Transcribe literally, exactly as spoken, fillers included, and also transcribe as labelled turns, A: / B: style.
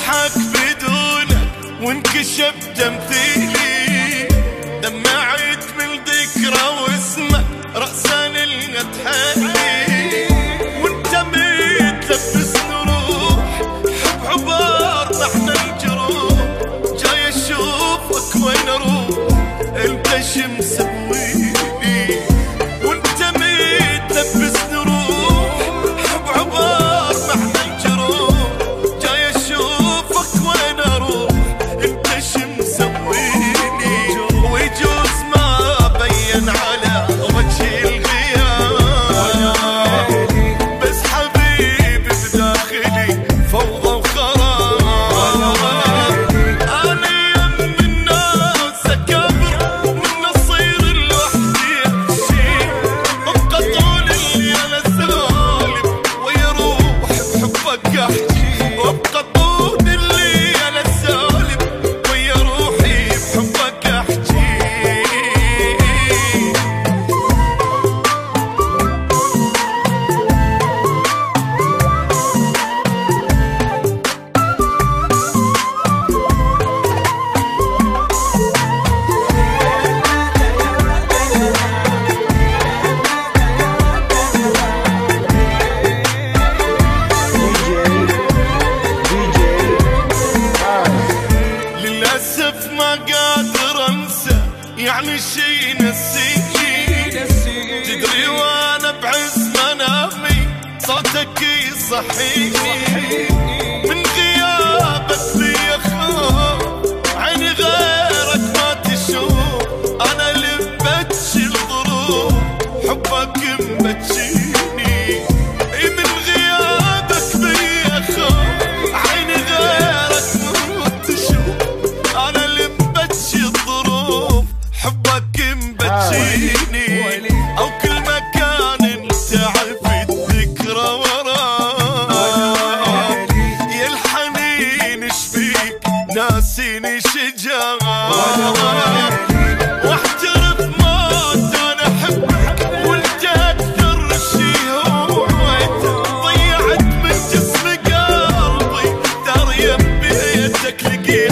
A: اضحك بدونك وانكشف تمثيلي، دمعت من ذكرى واسمه رأسا الغتحلي، وانت متلبس نروح حب عبار طحن الجروح، جاي اشوفك وين اروح انت شو مسويلي، وانت متلبس نروح حب عبار طحن الجروح، جاي اشوفك وين اروح انت شو مسويلي، ويجوز ما بين على وجهي الغياب، بس حبيبي بداخلي فوضى وخراب، انا يم الناس اكابر من اصير لوحدي امشي، ابقى طول الليل اسالم ويروح بحبك احكي، وابقى طول الليل اسالم ويا روحي بحبك احكي. للأسف ما قادر أنسى يعني شي نسيني، تدري وأنا بعز منامي صوتك يصحيني، من غيابك لي أخاف عيني غيرك ما تشوف، أنا لبتشي الظروف حبك مبتشيني، من غيابك لي أخاف عيني غيرك ما تشوف، أنا لبتشي الظروف حبك مبتشيني، أو كل مكان انت عفت ذكرى وراك، يا الحنين ايش فيك ناسيني شجاعك، واحترف موت انا احبك وانت اكثر شي هويته، ضيعت من جسمي قلبي دارية بيتك لقيت